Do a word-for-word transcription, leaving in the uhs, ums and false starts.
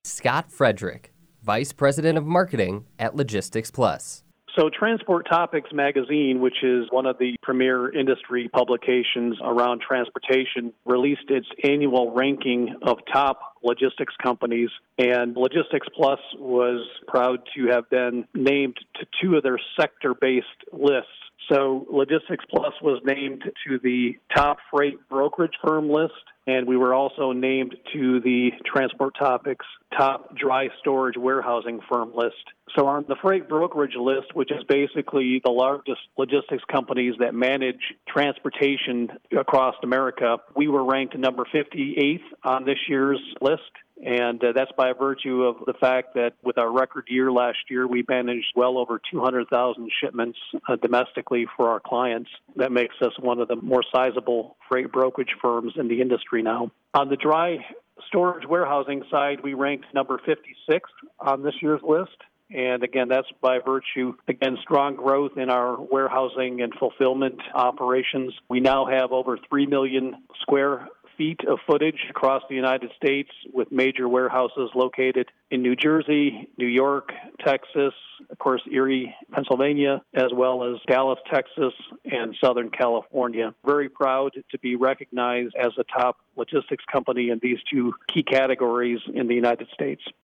Scott Frederick, Vice President of Marketing at Logistics Plus. So Transport Topics magazine, which is one of the premier industry publications around transportation, released its annual ranking of top logistics companies, and Logistics Plus was proud to have been named to two of their sector-based lists. So Logistics Plus was named to the top freight brokerage firm list, and we were also named to the Transport Topics top dry storage warehousing firm list. So on the freight brokerage list, which is basically the largest logistics companies that manage transportation across America, we were ranked number fifty-eighth on this year's list. And uh, that's by virtue of the fact that with our record year last year, we managed well over two hundred thousand shipments uh, domestically for our clients. That makes us one of the more sizable freight brokerage firms in the industry now. On the dry storage warehousing side, we ranked number fifty-sixth on this year's list. And again, that's by virtue, again, strong growth in our warehousing and fulfillment operations. We now have over three million square feet of footage across the United States, with major warehouses located in New Jersey, New York, Texas, of course, Erie, Pennsylvania, as well as Dallas, Texas, and Southern California. Very proud to be recognized as a top logistics company in these two key categories in the United States.